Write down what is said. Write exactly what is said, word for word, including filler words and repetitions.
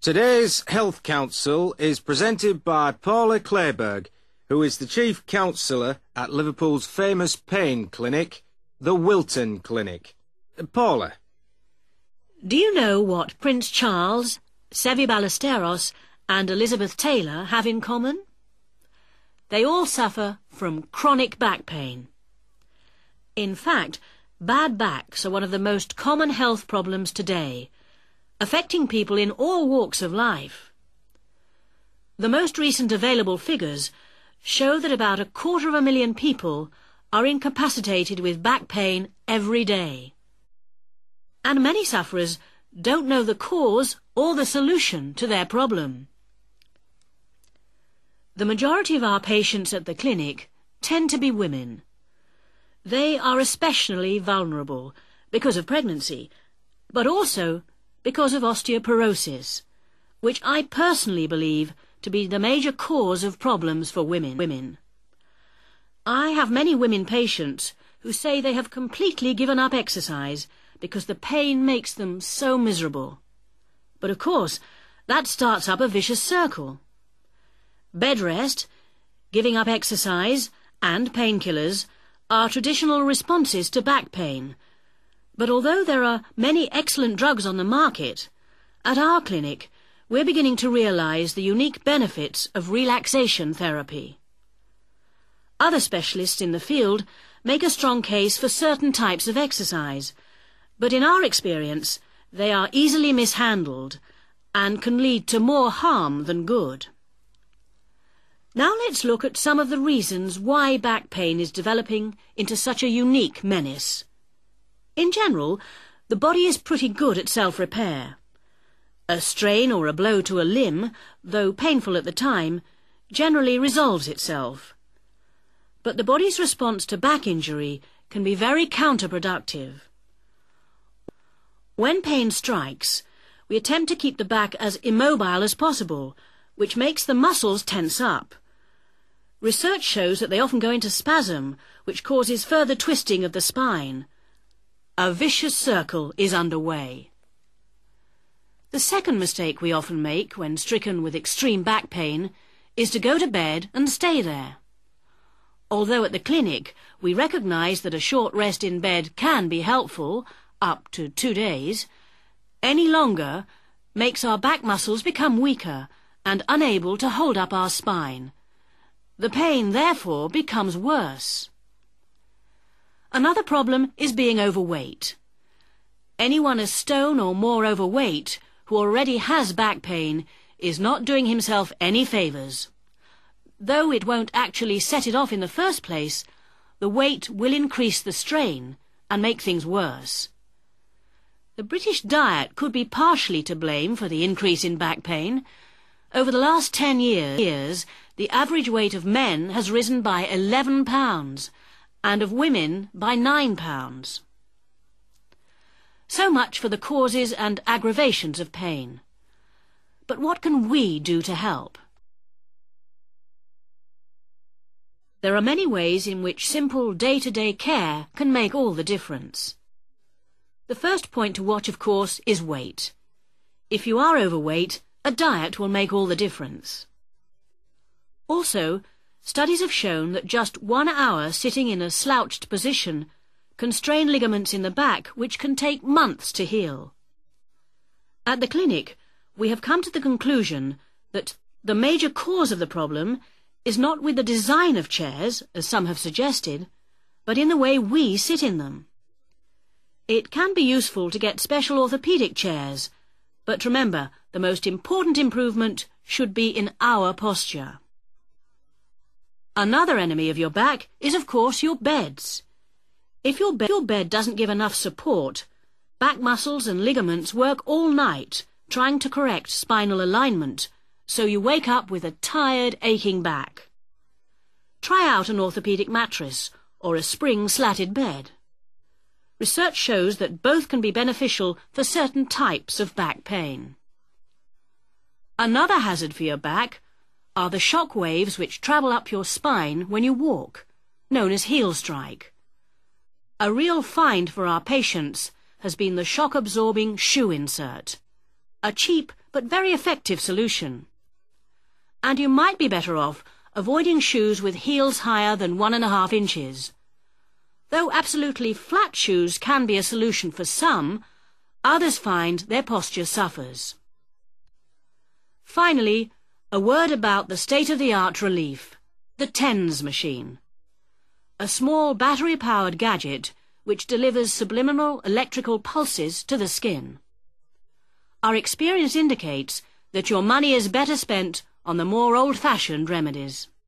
Today's Health Council is presented by Paula Clayburgh, who is the Chief Counsellor at Liverpool's famous pain clinic, the Wilton Clinic. Paula. Do you know what Prince Charles, Seve Ballesteros and Elizabeth Taylor have in common? They all suffer from chronic back pain. In fact, bad backs are one of the most common health problems today, affecting people in all walks of life. The most recent available figures show that about a quarter of a million people are incapacitated with back pain every day. And many sufferers don't know the cause or the solution to their problem. The majority of our patients at the clinic tend to be women. They are especially vulnerable because of pregnancy, but also because of osteoporosis, which I personally believe to be the major cause of problems for women. women. I have many women patients who say they have completely given up exercise because the pain makes them so miserable. But of course, that starts up a vicious circle. Bed rest, giving up exercise, and painkillers are traditional responses to back pain. But although there are many excellent drugs on the market, at our clinic we're beginning to realise the unique benefits of relaxation therapy. Other specialists in the field make a strong case for certain types of exercise, but in our experience they are easily mishandled and can lead to more harm than good. Now let's look at some of the reasons why back pain is developing into such a unique menace. In general, the body is pretty good at self-repair. A strain or a blow to a limb, though painful at the time, generally resolves itself. But the body's response to back injury can be very counterproductive. When pain strikes, we attempt to keep the back as immobile as possible, which makes the muscles tense up. Research shows that they often go into spasm, which causes further twisting of the spine. A vicious circle is underway. The second mistake we often make when stricken with extreme back pain is to go to bed and stay there. Although at the clinic we recognise that a short rest in bed can be helpful, up to two days, any longer makes our back muscles become weaker and unable to hold up our spine. The pain, therefore, becomes worse. Another problem is being overweight. Anyone a stone or more overweight who already has back pain is not doing himself any favours. Though it won't actually set it off in the first place, the weight will increase the strain and make things worse. The British diet could be partially to blame for the increase in back pain. Over the last ten years, the average weight of men has risen by eleven pounds, and of women by nine pounds. So much for the causes and aggravations of pain. But what can we do to help? There are many ways in which simple day-to-day care can make all the difference. The first point to watch, of course, is weight. If you are overweight, a diet will make all the difference. Also, studies have shown that just one hour sitting in a slouched position can strain ligaments in the back which can take months to heal. At the clinic, we have come to the conclusion that the major cause of the problem is not with the design of chairs, as some have suggested, but in the way we sit in them. It can be useful to get special orthopaedic chairs, but remember, the most important improvement should be in our posture. Another enemy of your back is, of course, your beds. If your, be your bed doesn't give enough support, back muscles and ligaments work all night trying to correct spinal alignment, so you wake up with a tired, aching back. Try out an orthopaedic mattress or a spring-slatted bed. Research shows that both can be beneficial for certain types of back pain. Another hazard for your back are the shock waves which travel up your spine when you walk, known as heel strike. A real find for our patients has been the shock-absorbing shoe insert, a cheap but very effective solution. And you might be better off avoiding shoes with heels higher than one and a half inches. Though absolutely flat shoes can be a solution for some, others find their posture suffers. Finally, a word about the state-of-the-art relief, the TENS machine. A small battery-powered gadget which delivers subliminal electrical pulses to the skin. Our experience indicates that your money is better spent on the more old-fashioned remedies.